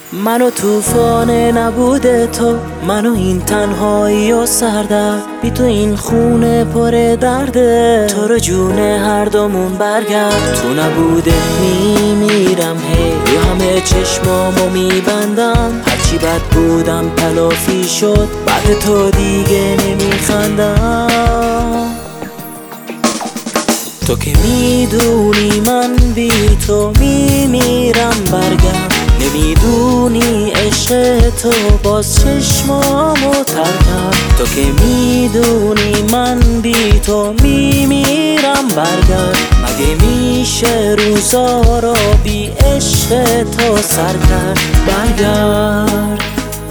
منو طوفان نبوده تو، منو این تنهایی و سردرد، بی تو این خونه پر درده. تو رو جون هر دومون برگرد، تو نبوده میمیرم هی، رو همه چشمامو میبندم، هرچی بد بودم تلافی شد، بعد تو دیگه نمیخندم. تو که میدونی من بی تو میمیرم، برگرد. نمیدونی عشق تو باز چشمامو تر کرد. تو که میدونی من بی تو میمیرم، برگرد. مگه میشه روزا رو بی عشق تو سر کرد؟ برگرد.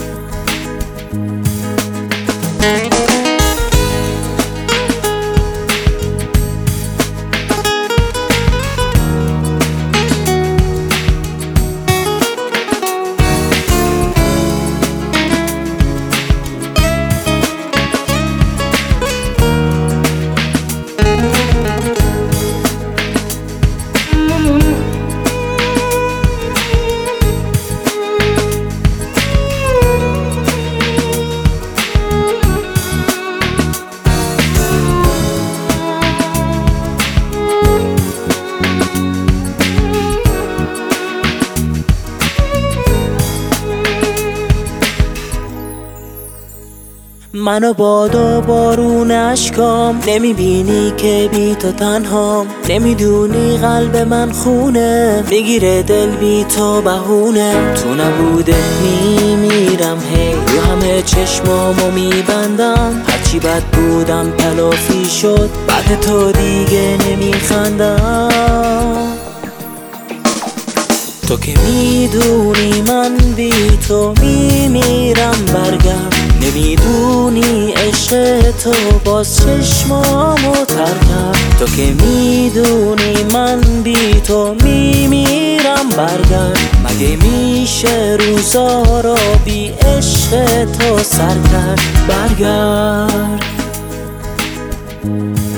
منو باد و بارون اشکام، نمیبینی که بی تو تنهام، نمیدونی قلب من خونه، میگیره دل بی تو بهونه. تو نبوده میمیرم هی، رو همه چشمامو میبندم، هرچی بد بودم تلافی شد، بعد تو دیگه نمیخندم. تو که میدونی من بی تو میمیرم، برگرد. نمیدونی عشق تو باز چشمامو تر کرد. تو که میدونی من بی تو میمیرم، برگرد. مگه میشه روزا رو بی عشق تو سر کرد؟ برگرد.